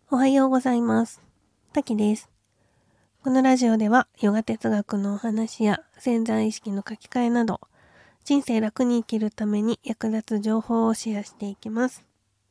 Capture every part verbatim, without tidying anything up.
おはようございます。たきです。このラジオではヨガ哲学のお話や潜在意識の書き換えなど人生楽に生きるために役立つ情報をシェアしていきます。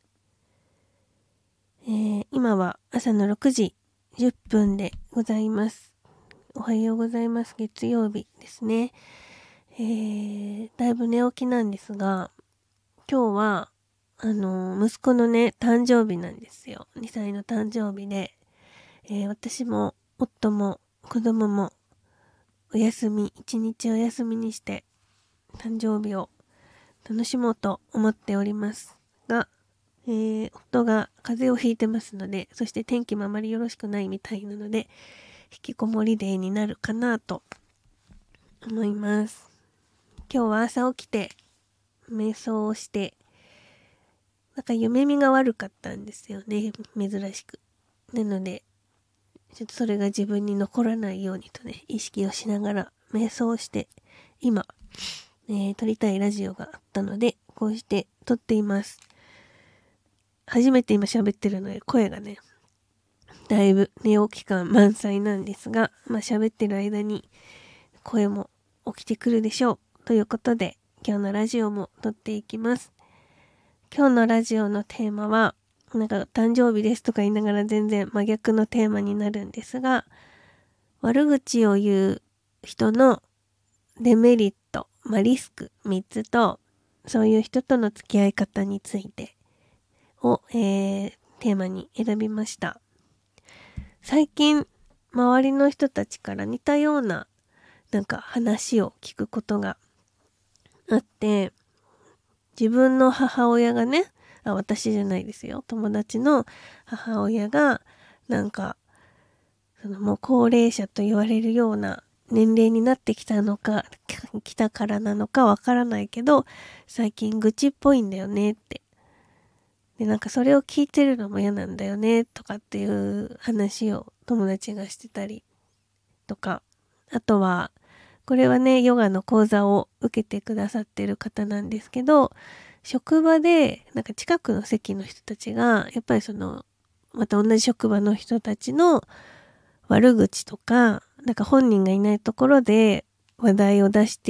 えー、今は朝のろくじじゅっぷんでございます。おはようございます。月曜日ですね。えー、だいぶ寝起きなんですが、今日はあのー、息子のね誕生日なんですよ。にさいの誕生日で、えー、私も夫も子供もお休み、一日お休みにして誕生日を楽しもうと思っておりますが、えー、夫が風邪をひいてますので、そして天気もあまりよろしくないみたいなので、引きこもりデーになるかなと思います。今日は朝起きて瞑想をして、なんか夢見が悪かったんですよね、珍しく。なので、ちょっとそれが自分に残らないようにとね、意識をしながら瞑想して、今、えー、撮りたいラジオがあったので、こうして撮っています。初めて今喋ってるので、声がね、だいぶ寝起き感満載なんですが、まあ喋ってる間に声も起きてくるでしょう。ということで、今日のラジオも撮っていきます。今日のラジオのテーマは、なんか誕生日ですとか言いながら全然真逆のテーマになるんですが、悪口を言う人のデメリット、まあ、リスクみっつと、そういう人との付き合い方についてを、えー、テーマに選びました。最近、周りの人たちから似たようななんか話を聞くことがあって、自分の母親がね、あ、私じゃないですよ。友達の母親が、なんか、そのもう高齢者と言われるような年齢になってきたのか、来たからなのかわからないけど、最近愚痴っぽいんだよねって。で、なんかそれを聞いてるのも嫌なんだよねとかっていう話を友達がしてたりとか、あとは、これはね、ヨガの講座を受けてくださってる方なんですけど、職場で、なんか近くの席の人たちが、やっぱりその、また同じ職場の人たちの悪口とか、なんか本人がいないところで話題を出して、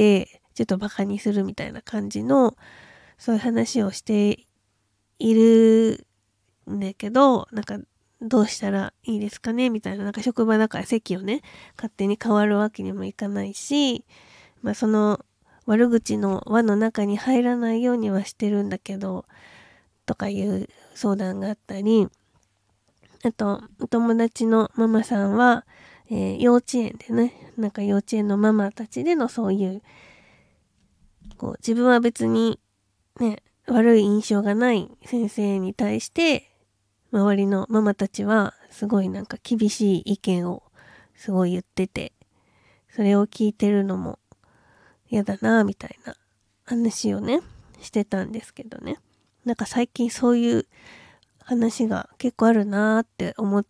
ちょっとバカにするみたいな感じの、そういう話をしているんだけど、なんかどうしたらいいですかねみたいな、なんか職場だから席をね、勝手に変わるわけにもいかないし、まあその悪口の輪の中に入らないようにはしてるんだけど、とかいう相談があったり、あと、お友達のママさんは、えー、幼稚園でね、なんか幼稚園のママたちでのそういう、こう、自分は別にね、悪い印象がない先生に対して、周りのママたちは、すごいなんか厳しい意見をすごい言ってて、それを聞いてるのも嫌だな、みたいな話をね、してたんですけどね。なんか最近そういう話が結構あるなーって思って、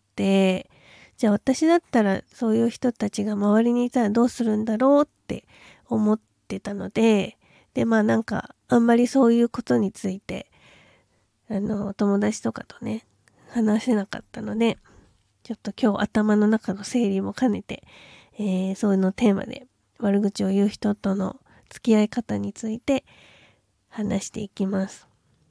じゃあ私だったらそういう人たちが周りにいたらどうするんだろうって思ってたので、でまあなんかあんまりそういうことについてあの友達とかとね話せなかったので、ちょっと今日頭の中の整理も兼ねて、えー、そういうのテーマで悪口を言う人との付き合い方について話していきます。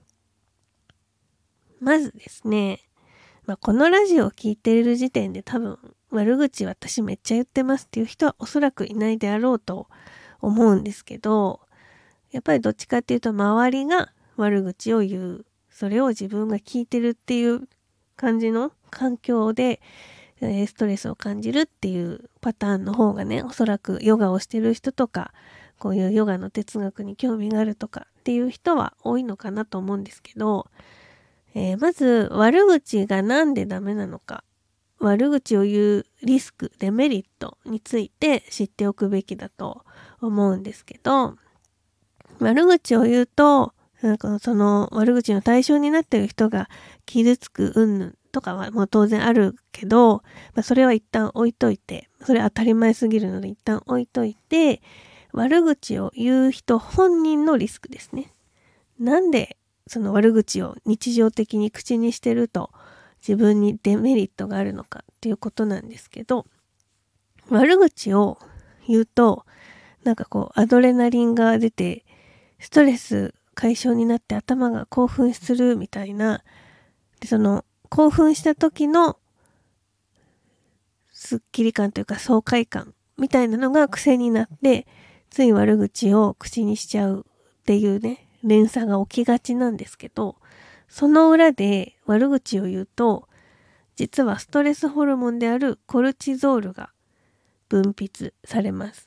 まずですね、まあ、このラジオを聞いている時点で多分悪口私めっちゃ言ってますっていう人はおそらくいないであろうと思うんですけど、やっぱりどっちかっていうと周りが悪口を言う、それを自分が聞いてるっていう感じの環境でストレスを感じるっていうパターンの方がね、おそらくヨガをしてる人とか、こういうヨガの哲学に興味があるとかっていう人は多いのかなと思うんですけど、えー、まず悪口がなんでダメなのか、悪口を言うリスク、デメリットについて知っておくべきだと思うんですけど、悪口を言うと、なんかその悪口の対象になっている人が傷つく云々とかはもう当然あるけど、まあ、それは一旦置いといて、それ当たり前すぎるので一旦置いといて、悪口を言う人本人のリスクですね。なんでその悪口を日常的に口にしてると自分にデメリットがあるのかっていうことなんですけど、悪口を言うとなんかこうアドレナリンが出てストレス解消になって頭が興奮するみたいな、でその興奮した時のスッキリ感というか爽快感みたいなのが癖になってつい悪口を口にしちゃうっていうね連鎖が起きがちなんですけど、その裏で悪口を言うと実はストレスホルモンであるコルチゾールが分泌されます。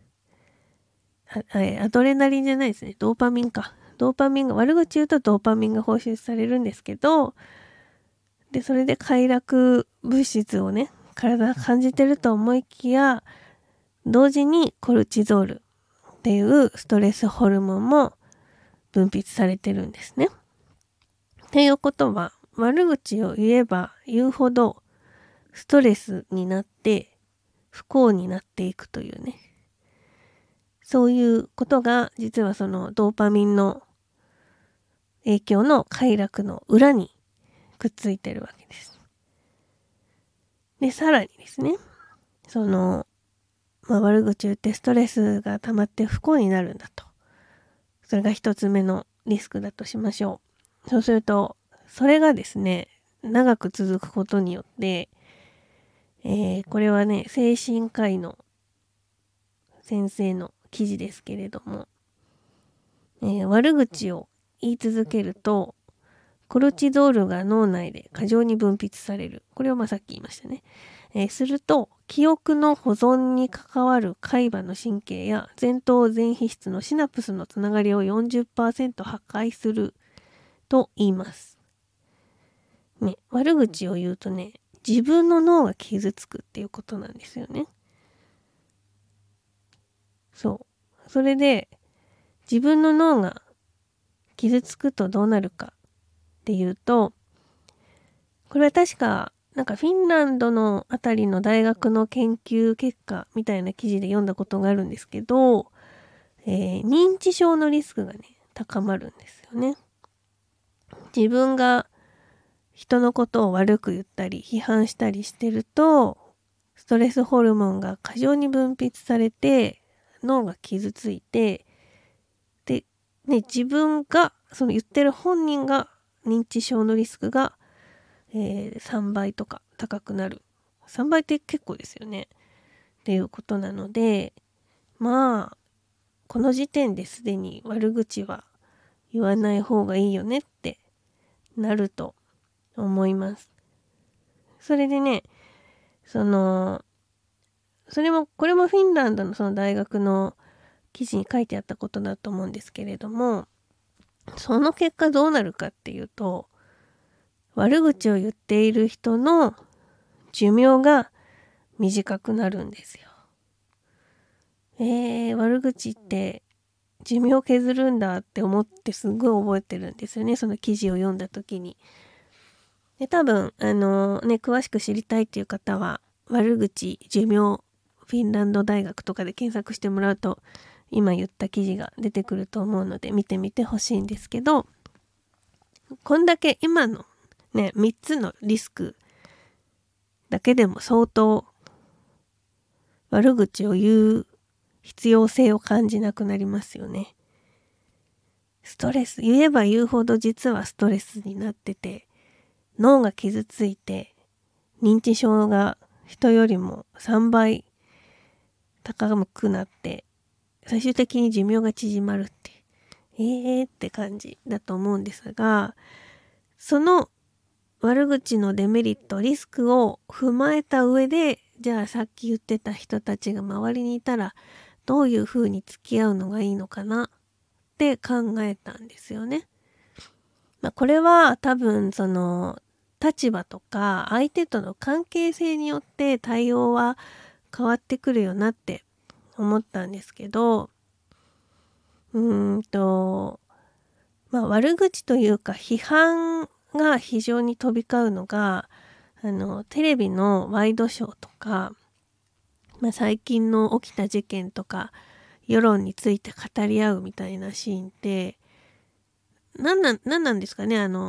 アドレナリンじゃないですね、ドーパミンか。ドーパミンが、悪口言うとドーパミンが放出されるんですけど、でそれで快楽物質をね体が感じてると思いきや、同時にコルチゾールっていうストレスホルモンも分泌されてるんですね。っていうことは、悪口を言えば言うほどストレスになって不幸になっていくというね、そういうことが実はそのドーパミンの影響の快楽の裏にくっついてるわけです。で、さらにですね、その、まあ、悪口言ってストレスが溜まって不幸になるんだと。それが一つ目のリスクだとしましょう。そうすると、それがですね、長く続くことによって、えー、これはね、精神科医の先生の記事ですけれども、えー、悪口を言い続けるとコルチゾールが脳内で過剰に分泌される。これをまあさっき言いましたね。えー、すると記憶の保存に関わる海馬の神経や前頭前皮質のシナプスのつながりを よんじゅっパーセント 破壊すると言います。ね、悪口を言うとね、自分の脳が傷つくっていうことなんですよね。そう。それで自分の脳が傷つくとどうなるかっていうと、これは確かなんかフィンランドのあたりの大学の研究結果みたいな記事で読んだことがあるんですけど、えー、認知症のリスクがね高まるんですよね。自分が人のことを悪く言ったり批判したりしてるとストレスホルモンが過剰に分泌されて脳が傷ついて、で、ね、自分がその言ってる本人が認知症のリスクが、えー、さんばいとか高くなる。さんばいって結構ですよね。っていうことなので、まあこの時点ですでに悪口は言わない方がいいよねってなると思います。それでね、そのそれもこれもフィンランドのその大学の記事に書いてあったことだと思うんですけれども、その結果どうなるかっていうと、悪口を言っている人の寿命が短くなるんですよ。えー、悪口って寿命削るんだって思ってすごい覚えてるんですよね、その記事を読んだ時に。で、多分あのね、詳しく知りたいっていう方は悪口寿命フィンランド大学とかで検索してもらうと今言った記事が出てくると思うので見てみてほしいんですけど、こんだけ今のねみっつのリスクだけでも相当悪口を言う必要性を感じなくなりますよね。ストレス、言えば言うほど実はストレスになってて、脳が傷ついて認知症が人よりもさんばい高くなって最終的に寿命が縮まるってえーって感じだと思うんですが、その悪口のデメリットリスクを踏まえた上で、じゃあさっき言ってた人たちが周りにいたらどういうふうに付き合うのがいいのかなって考えたんですよね。まあ、これは多分その立場とか相手との関係性によって対応は変わってくるよなって思ったんですけど、うーんとまあ悪口というか批判が非常に飛び交うのがあのテレビのワイドショーとか、まあ、最近の起きた事件とか世論について語り合うみたいなシーンって何なん、何なんですかね。あの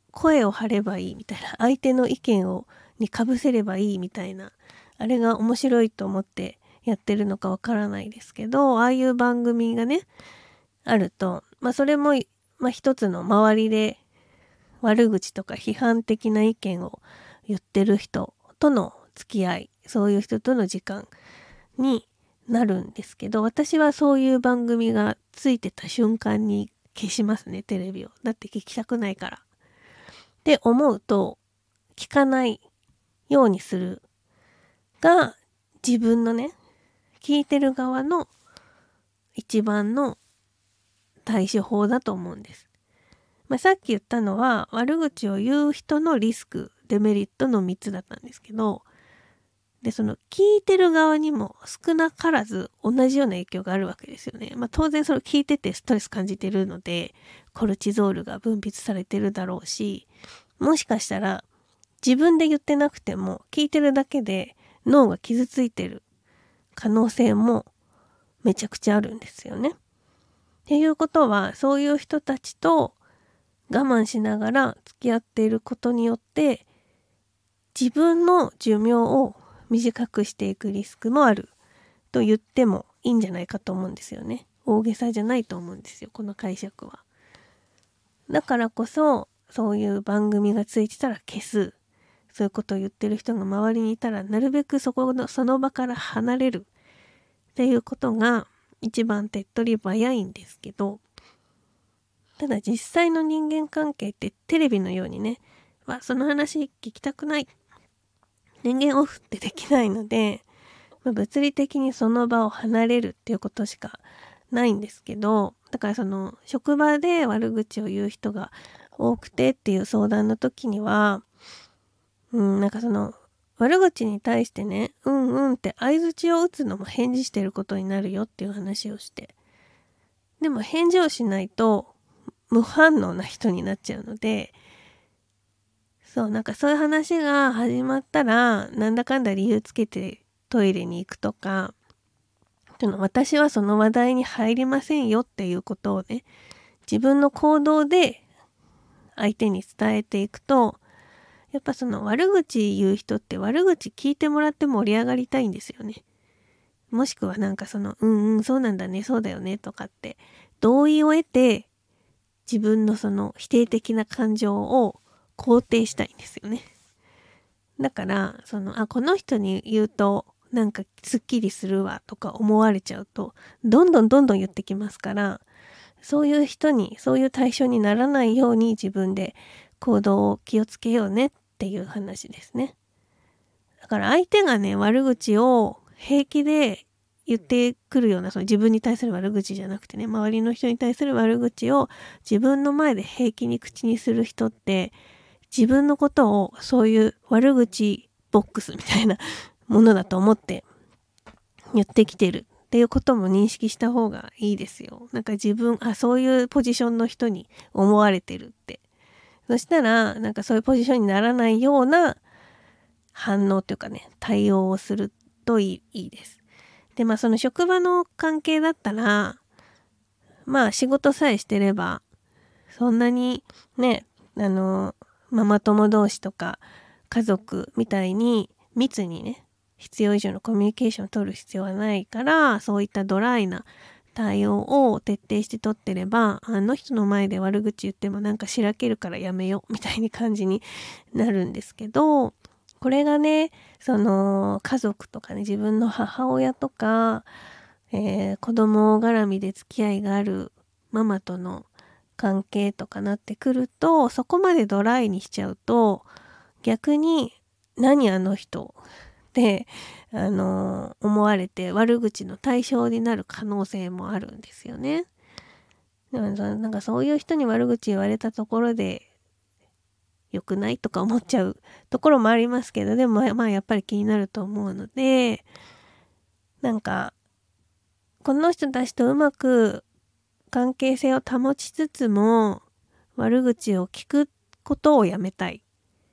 声を張ればいいみたいな、相手の意見をにかぶせればいいみたいな、あれが面白いと思ってやってるのかわからないですけど、ああいう番組がねあると、まあそれも、まあ、一つの周りで悪口とか批判的な意見を言ってる人との付き合い、そういう人との時間になるんですけど、私はそういう番組がついてた瞬間に消しますね、テレビを。だって聞きたくないから。って思うと、聞かないようにするが、自分のね、聞いてる側の一番の対処法だと思うんです。まあ、さっき言ったのは悪口を言う人のリスク、デメリットのみっつだったんですけど、で、その聞いてる側にも少なからず同じような影響があるわけですよね。まあ当然それ聞いててストレス感じてるので、コルチゾールが分泌されてるだろうし、もしかしたら自分で言ってなくても聞いてるだけで脳が傷ついてる可能性もめちゃくちゃあるんですよね。っていうことは、そういう人たちと我慢しながら付き合っていることによって自分の寿命を短くしていくリスクもあると言ってもいいんじゃないかと思うんですよね。大げさじゃないと思うんですよ、この解釈は。だからこそそういう番組がついてたら消す、そういうことを言ってる人が周りにいたらなるべくそこのその場から離れるっていうことが一番手っ取り早いんですけど、ただ実際の人間関係ってテレビのようにね、わ、その話聞きたくない、人間オフってできないので、まあ、物理的にその場を離れるっていうことしかないんですけど、だからその職場で悪口を言う人が多くてっていう相談の時には、うん、なんかその悪口に対してね、うんうんって相槌を打つのも返事してることになるよっていう話をして、でも返事をしないと無反応な人になっちゃうので、そうなんかそういう話が始まったらなんだかんだ理由つけてトイレに行くとか、私はその話題に入りませんよっていうことをね、自分の行動で相手に伝えていくと、やっぱその悪口言う人って悪口聞いてもらって盛り上がりたいんですよね。もしくはなんかそのうんうんそうなんだねそうだよねとかって同意を得て自分のその否定的な感情を肯定したいんですよね。だからそのあこの人に言うとなんかすっきりするわとか思われちゃうとどんどんどんどん言ってきますから、そういう人にそういう対象にならないように自分で行動を気をつけようねっていう話ですね。だから相手がね悪口を平気で言ってくるような、その自分に対する悪口じゃなくてね、周りの人に対する悪口を自分の前で平気に口にする人って自分のことをそういう悪口ボックスみたいなものだと思って言ってきてるっていうことも認識した方がいいですよ。なんか自分、あ、そういうポジションの人に思われてるって。そしたら、なんかそういうポジションにならないような反応というかね、対応をするといい、いいです。で、まあその職場の関係だったら、まあ仕事さえしてれば、そんなにね、あの、ママ友同士とか家族みたいに密にね、必要以上のコミュニケーションを取る必要はないから、そういったドライな対応を徹底して取ってれば、あの人の前で悪口言ってもなんかしらけるからやめようみたいな感じになるんですけど、これがね、その家族とかね、自分の母親とか、えー、子供絡みで付き合いがあるママとの関係とかなってくると、そこまでドライにしちゃうと、逆に何あの人ってあの思われて悪口の対象になる可能性もあるんですよね。なんかそういう人に悪口言われたところで良くないとか思っちゃうところもありますけど、でもまあやっぱり気になると思うので、なんかこの人たちとうまく関係性を保ちつつも悪口を聞くことをやめたい。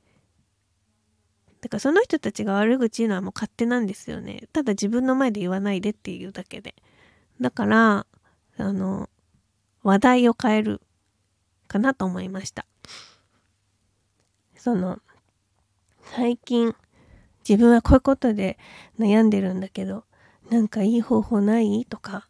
だからその人たちが悪口言うのはもう勝手なんですよね。ただ自分の前で言わないでっていうだけで。だからあの話題を変えるかなと思いました。 その最近自分はこういうことで悩んでるんだけどなんかいい方法ないとか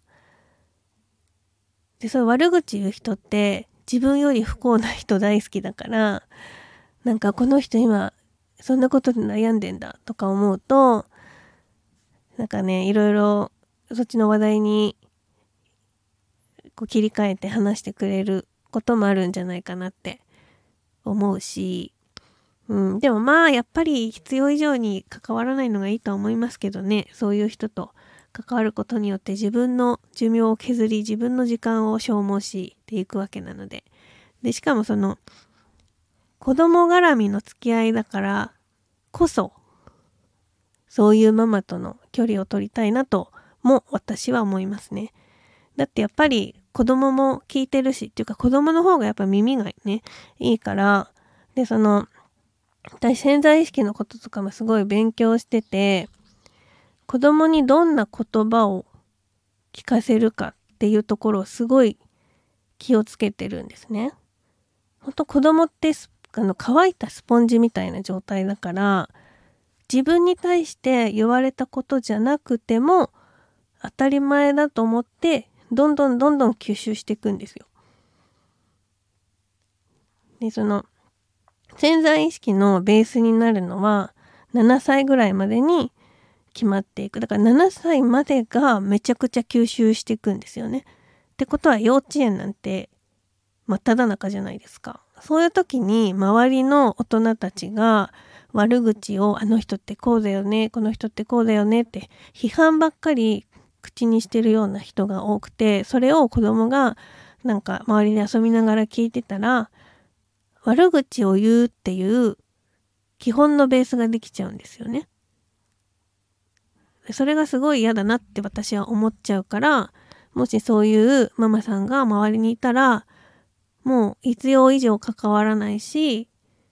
で、そういう悪口言う人って自分より不幸な人大好きだからなんかこの人今そんなことで悩んでんだとか思うとなんかねいろいろそっちの話題にこう切り替えて話してくれることもあるんじゃないかなって思うし、うん、でもまあやっぱり必要以上に関わらないのがいいとは思いますけどね。そういう人と関わることによって自分の寿命を削り自分の時間を消耗していくわけなので、でしかもその子供絡みの付き合いだからこそそういうママとの距離を取りたいなとも私は思いますね。だってやっぱり子供も聞いてるしっていうか子供の方がやっぱ耳がねいいから、でその私潜在意識のこととかもすごい勉強してて、子供にどんな言葉を聞かせるかっていうところをすごい気をつけてるんですね。ほんと子供ってあの乾いたスポンジみたいな状態だから自分に対して言われたことじゃなくても当たり前だと思ってどんどんどんどん吸収していくんですよ。でその潜在意識のベースになるのはななさいぐらいまでに決まっていく。だからななさいまでがめちゃくちゃ吸収していくんですよね。ってことは幼稚園なんて真っ只中じゃないですか。そういう時に周りの大人たちが悪口をあの人ってこうだよね、この人ってこうだよねって批判ばっかり口にしてるような人が多くて、それを子供がなんか周りで遊びながら聞いてたら悪口を言うっていう基本のベースができちゃうんですよね。それがすごい嫌だなって私は思っちゃうから、もしそういうママさんが周りにいたらもう必要以上関わらないし、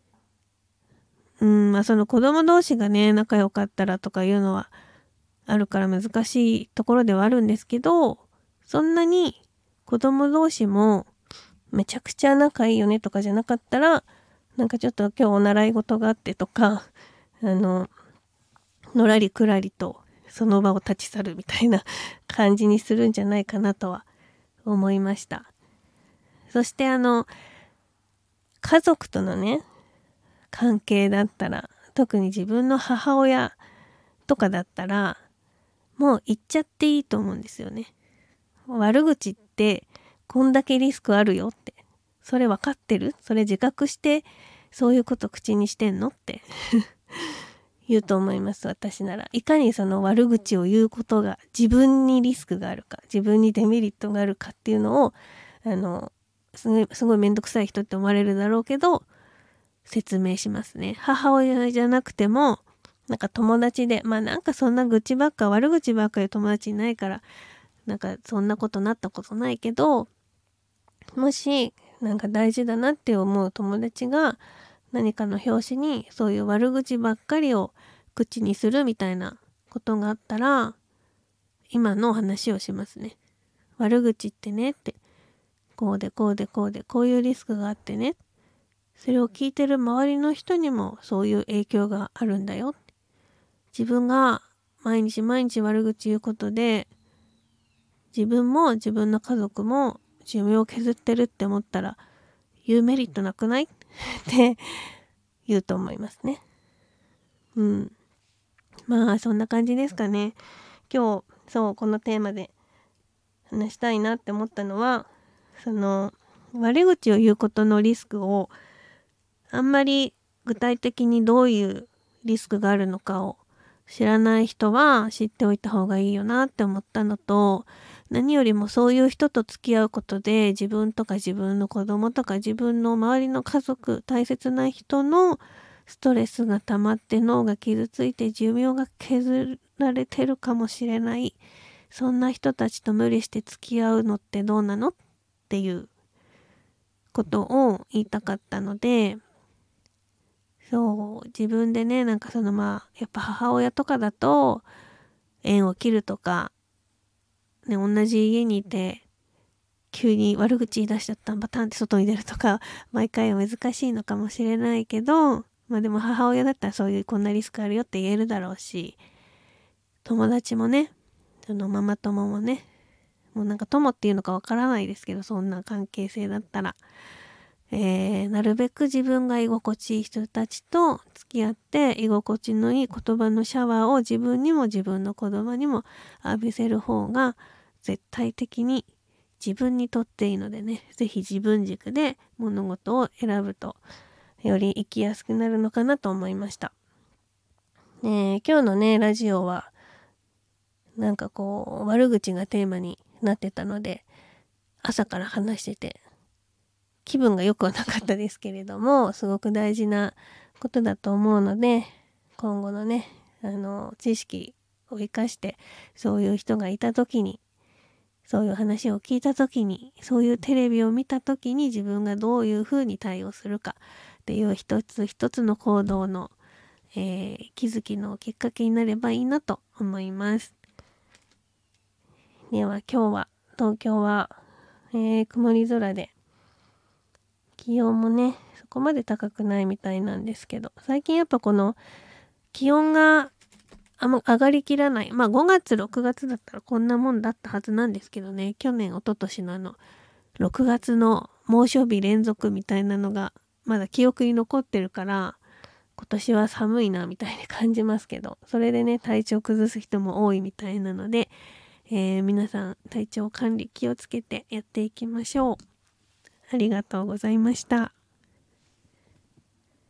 うんまあその子供同士がね仲良かったらとかいうのはあるから難しいところではあるんですけど、そんなに子供同士もめちゃくちゃ仲いいよねとかじゃなかったら、なんかちょっと今日お習い事があってとか、あののらりくらりとその場を立ち去るみたいな感じにするんじゃないかなとは思いました。そしてあの家族とのね関係だったら、特に自分の母親とかだったらもう言っちゃっていいと思うんですよね。悪口ってこんだけリスクあるよって、それ分かってる？それ自覚してそういうこと口にしてんのって言うと思います。私ならいかにその悪口を言うことが自分にリスクがあるか、自分にデメリットがあるかっていうのをあのすごいすごいめんどくさい人って思われるだろうけど説明しますね。母親じゃなくてもなんか友達で、まあなんかそんな愚痴ばっか悪口ばっかり友達いないからなんかそんなことなったことないけど、もしなんか大事だなって思う友達が何かの表紙にそういう悪口ばっかりを口にするみたいなことがあったら今の話をしますね。悪口ってねってこうでこうでこうでこういうリスクがあってね、それを聞いてる周りの人にもそういう影響があるんだよ。自分が毎日毎日悪口言うことで自分も自分の家族も寿命を削ってるって思ったら言うメリットなくないって言うと思いますね。うん。まあそんな感じですかね。今日そうこのテーマで話したいなって思ったのは、その悪口を言うことのリスクをあんまり具体的にどういうリスクがあるのかを知らない人は知っておいた方がいいよなって思ったのと、何よりもそういう人と付き合うことで自分とか自分の子供とか自分の周りの家族、大切な人のストレスが溜まって脳が傷ついて寿命が削られてるかもしれない、そんな人たちと無理して付き合うのってどうなのっていうことを言いたかったので、そう自分でねなんかそのまあやっぱ母親とかだと縁を切るとかね、同じ家にいて急に悪口言い出しちゃったパターンって外に出るとか毎回は難しいのかもしれないけど、 まあでも母親だったらそういうこんなリスクあるよって言えるだろうし、友達もね、そのママ友もね、もうなんか友っていうのかわからないですけど、そんな関係性だったら、えー、なるべく自分が居心地いい人たちと付き合って居心地のいい言葉のシャワーを自分にも自分の子供にも浴びせる方が絶対的に自分にとっていいのでね、ぜひ自分軸で物事を選ぶとより生きやすくなるのかなと思いました。ね、今日のねラジオはなんかこう悪口がテーマになってたので、朝から話してて気分が良くはなかったですけれども、すごく大事なことだと思うので、今後のねあの知識を生かしてそういう人がいた時に、そういう話を聞いた時に、そういうテレビを見た時に自分がどういうふうに対応するかっていう一つ一つの行動の、えー、気づきのきっかけになればいいなと思います。では今日は東京は、えー、曇り空で、気温もねそこまで高くないみたいなんですけど、最近やっぱこの気温があんま上がりきらない、まあごがつろくがつだったらこんなもんだったはずなんですけどね、去年一昨年のあのろくがつの猛暑日連続みたいなのがまだ記憶に残ってるから、今年は寒いなみたいに感じますけど、それでね体調崩す人も多いみたいなので、えー、皆さん体調管理気をつけてやっていきましょう。ありがとうございました。